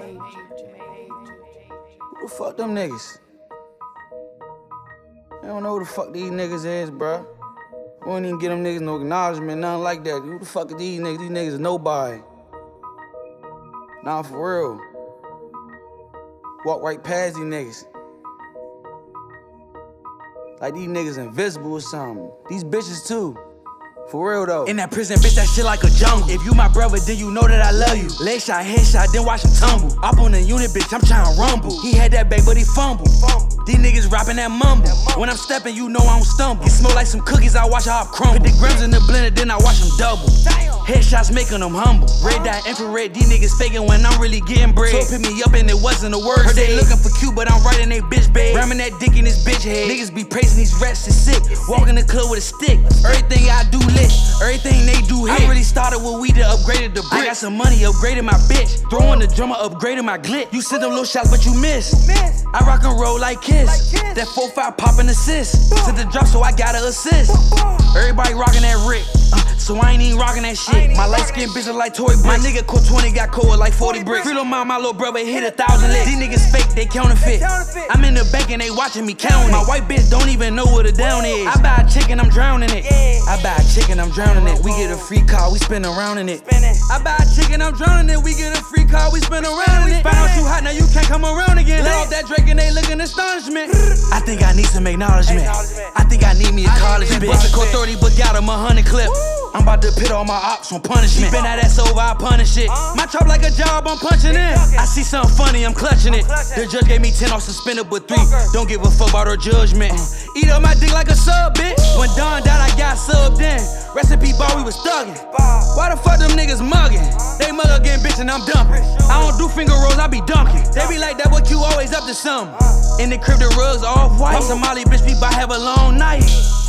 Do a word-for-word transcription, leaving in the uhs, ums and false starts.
Who the fuck them niggas? I don't know who the fuck these niggas is, bruh. We don't even get them niggas no acknowledgement, nothing like that. Who the fuck are these niggas? These niggas is nobody. Nah, for real. Walk right past these niggas. Like these niggas invisible or something. These bitches too. For real though. In that prison, bitch, that shit like a jungle. If you my brother, then you know that I love you. Leg shot, head shot, then watch him tumble. Up on the unit, bitch, I'm tryna rumble. He had that bag, but he fumbled. These niggas rapping that mumble. When I'm stepping, you know I don't stumble. It smell like some cookies, I watch how I crumble. Put the grams in the blender, then I watch them double. Headshots making them humble. Red dot, infrared, these niggas faking when I'm really getting bread. So pick me up and it wasn't a word. Heard they looking for Q, but I'm right in they bitch bed. Ramming that dick in this bitch head. Niggas be praising these rats is sick. Walk in the club with a stick. Everything I do lit. Everything they do hit. I really started with weed to upgraded the brick. I got some money, upgraded my bitch. Throwing the drummer, upgraded my glit. You send them little shots, but you miss. I rock and roll like Kiss. That four five poppin' assist. Sent the drop, so I gotta assist. Everybody rockin' that Rick. Uh, so I ain't even rockin' that shit. My light skin bitch look like Tory Bricks. My nigga caught twenty, got cold like forty bricks. Free little mom, my little brother hit a thousand licks. These niggas fake, they counterfeit. I'm in the bank and they watching me counting. My white bitch don't even know what a down is. I buy a chicken, I'm drowning it. I buy a chicken, I'm drowning it. We get a free car, we spin around in it. I buy a chicken, I'm drowning it. We get a free car, we spin around in it. Found out you hot, now you can't come around again. Let off that Drake and they looking astonishment. I think I need some acknowledgement. I think I need me a college bitch. Bust a code thirty, but got him a hundred clip. I'm about to pit all my ops on punishment. Been at that over, I punish it. My chop like a job, I'm punching in. I see something funny, I'm clutching it. The judge gave me ten off suspended, but three. Don't give a fuck about her judgment. Eat up my dick like a sub, bitch. When Don died, I got subbed in. Recipe bar, we was thuggin'. Why the fuck them niggas muggin'? They mug again, bitch, and I'm dumping. I don't do finger rolls, I be dunking. They be like that, but you always up to something. In the crib, the rugs off white. Pop some Molly, bitch, we bout have a long night.